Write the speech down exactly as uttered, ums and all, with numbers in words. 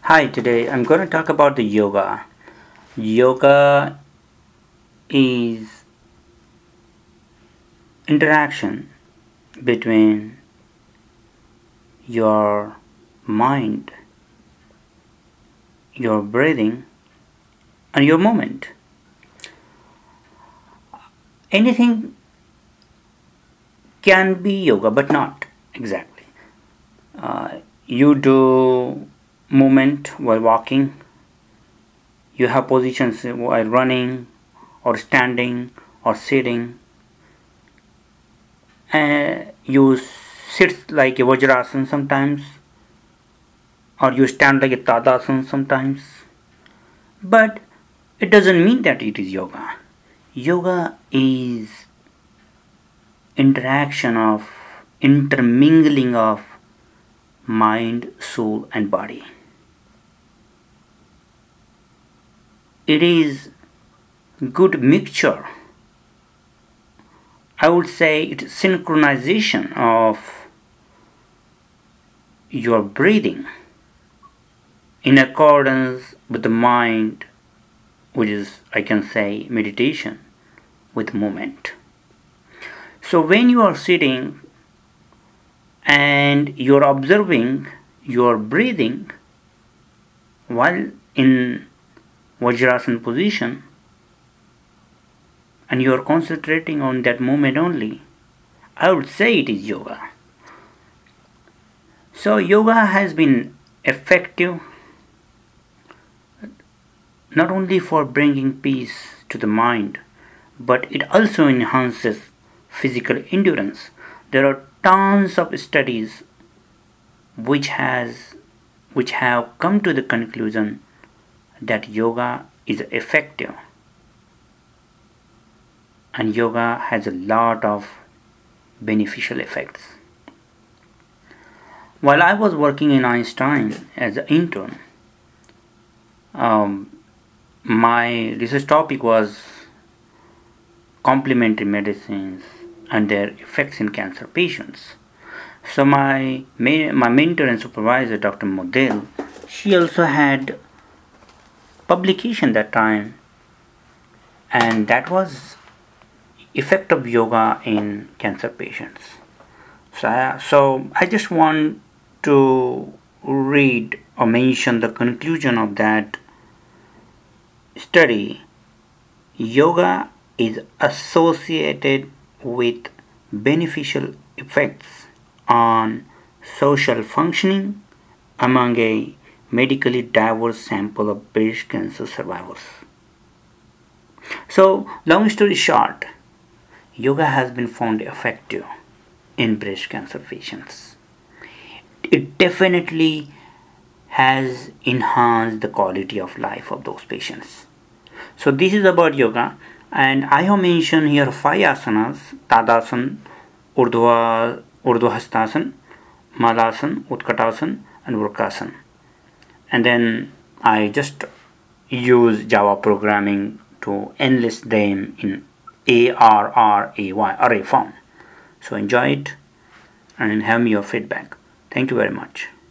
Hi, today I'm going to talk about the yoga. Yoga is interaction between your mind, your breathing, and your movement. Anything can be yoga, but not exactly. Uh, you do movement while walking, you have positions while running, or standing, or sitting, and you sit like a Vajrasana sometimes, or you stand like a Tadasana sometimes. But it doesn't mean that it is yoga. Yoga is interaction of intermingling of mind, soul, and body. It is good mixture. I would say it's synchronization of your breathing in accordance with the mind, which is, I can say, meditation with movement. So when you are sitting and you're observing your breathing while in Vajrasana position and you're concentrating on that movement only, I would say it is yoga. So yoga has been effective not only for bringing peace to the mind, but it also enhances physical endurance. There are tons of studies which has which have come to the conclusion that yoga is effective, and yoga has a lot of beneficial effects. While I was working in Einstein as an intern, um, my research topic was complementary medicines and their effects in cancer patients. So my my mentor and supervisor, Doctor Model, she also had publication that time, and that was effect of yoga in cancer patients. So I, so I just want to read or mention the conclusion of that study. Yoga is associated with beneficial effects on social functioning among a medically diverse sample of breast cancer survivors. So, long story short, yoga has been found effective in breast cancer patients. It definitely has enhanced the quality of life of those patients. So this is about yoga, and I have mentioned here five asanas: Tadasana, Urdhva, Urdhva Malasana, Utkatasana, and Vrksasana. And then I just use Java programming to enlist them in A R R A Y array form. So enjoy it and have me your feedback. Thank you very much.